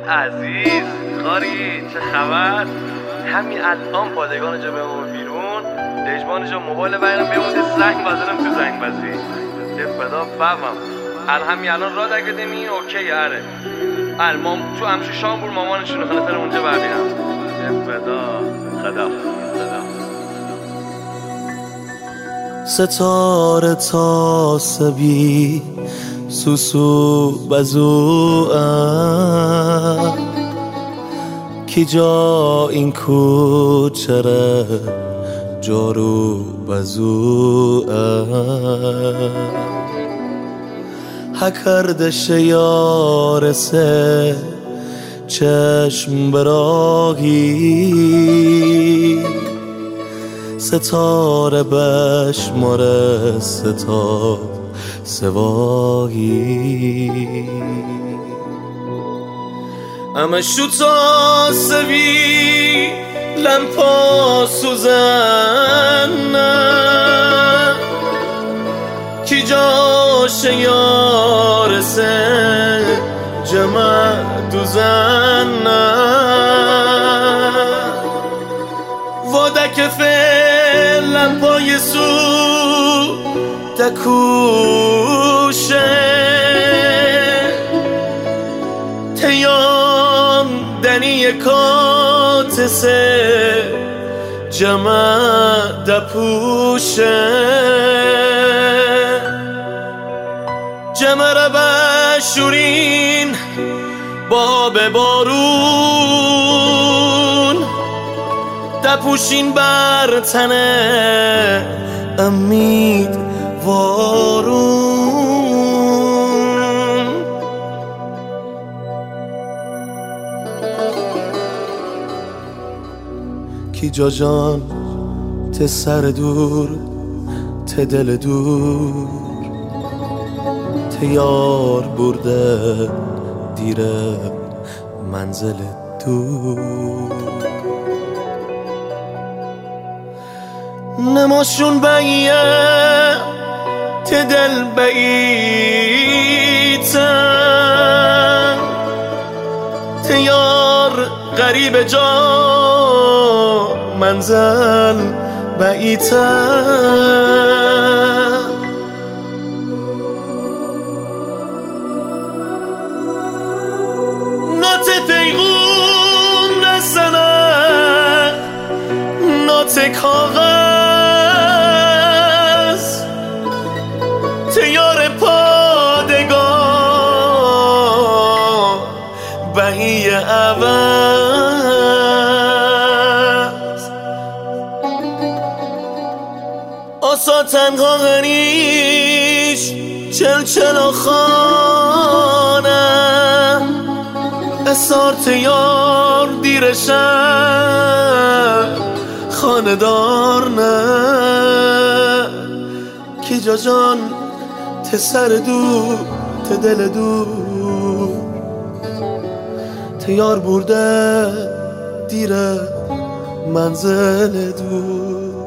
عزیز کاری چه خبر؟ همین الان پادگان جا بمون بیرون دجبان جا موبایل بیرم بمونده زنگ بزنم تو زنگ بزی چه فدا فهمم همین الان را دکتیم این اوکی اره مام تو همشو شامبور مامانشون خلاصه اونجا ببینم چه فدا خدا ستاره تا سبی سوسو بزو کی جا این کوچره جارو بزو هکردش یارسه چشم براهی ستاره بشماره ستا سواهی اما شو تا سوی لمپا سوزن کی جاش یارسه جمع دوزن وادک فعلم پای سو تکوشه تیان دنی کاتسه جمع دپوشه جمع را بشورین باب بارون دپوشین بر تنه امید وارون کی جا جان ته سر دور ته دل دور ته یار برده دیره منزل دور نماشون بیه ته دل بیتن ته یار غریب جا منزل بیتن نات پیغوم نزنن نات کاغذ تیار پادگان بهی عوض آسا تنها غنیش چلچل و خانه اسار تیار دیرشن خاندار نه کی جا جان ته سر دور ته دل دور ته یار برده دیره منزل دور